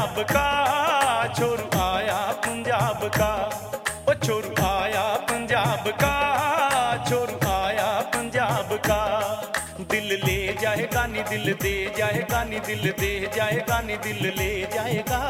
पंजाब का, छोरू आया पंजाब का, ओ छोरू आया पंजाब का, छोरू आया पंजाब का। दिल ले जाएगा नी दिल दे जाएगा नी दिल दे जाएगा नी दिल ले जाएगा।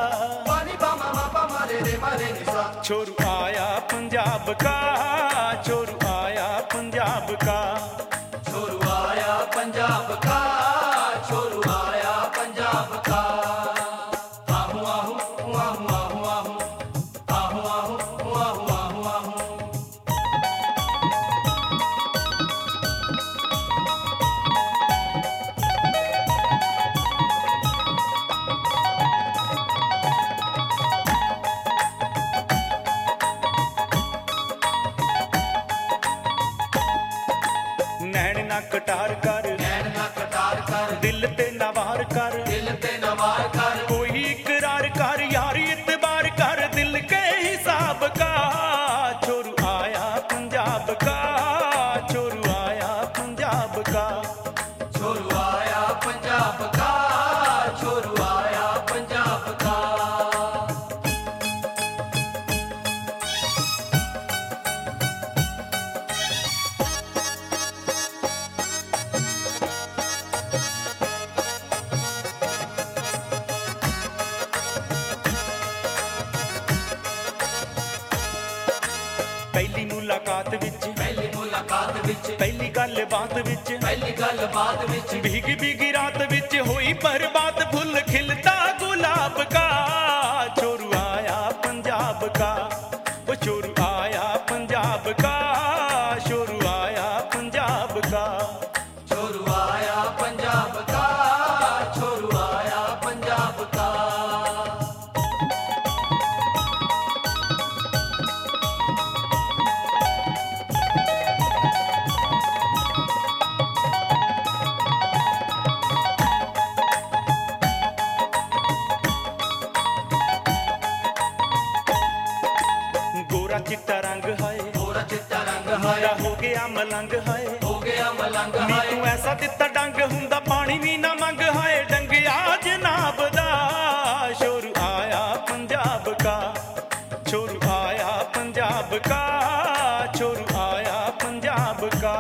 छोरू आया पंजाब का, छोरू आया पंजाब का, छोरू आया पंजाब का, छोरू आया पंजाब का। आहू आहू आहू आहू आहू आहू आहू आहू आहू आहू। नैन ना कटार कर, नैन ना कटार कर, दिल ते नवार कर, दिल ते नवार कर। कोई इकरार कर यारी इतबार कर दिल के हिसाब का। छोरू आया पंजाब का, छोरू आया पंजाब का, छोरू आया पंजाब का, छोरू आया पंजाब का। पहली मुलाकात विच, पहली मुलाकात विच, पहली गल बात विच, पहली गल बात विच, भीगी भीगी रात विच हुई बर्बाद फुल खिलता गुलाब का। छोरू आया पंजाब का, ओ छोरू आया पंजाब का, छोरू आया पंजाब का। छोरू आया पंजाब का, छोरू आया पंजाब का। गोरा चिट्टा रंग है, गोरा चिट्टा रंग है, मेरा हो गया मलंग है, हो गया मलंग नी है। तू ऐसा दिता डंग हुंदा पानी भी ना मंग है डंगिया जनाब दा। छोरू आया पंजाब का, छोरू आया पंजाब का, छोरू आया पंजाब का।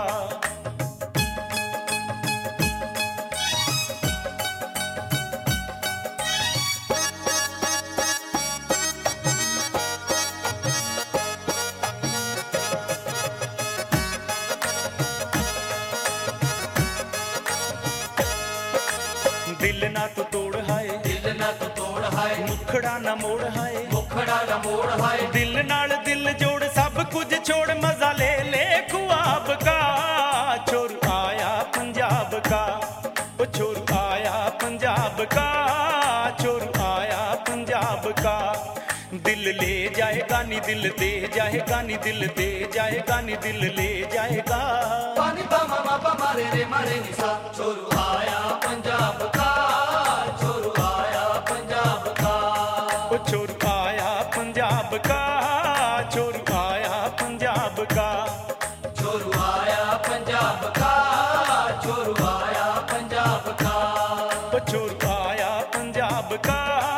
दिल ना तू तोड़ है, दिल ना तू तोड़ है, मुखड़ा ना मोड़ है, मुखड़ा ना मोड़ है। दिल नाल दिल जोड़ सब कुछ छोड़ मजा ले ले ख्वाब का। छोरू आया पंजाब का, ओ छोरू आया पंजाब का, छोरू आया पंजाब का। दिल ले जाएगा नी दिल दे जाएगा नी दिल दे जाएगा नी दिल ले जाएगा। पानी पामा मापा मारे रे मारे निशा। छोरू आया पंजाब का, छोरू आया पंजाब का, ओ छोरू आया पंजाब का, छोरू आया पंजाब का, छोरू आया पंजाब का, छोरू आया पंजाब का, ओ छोरू आया पंजाब का।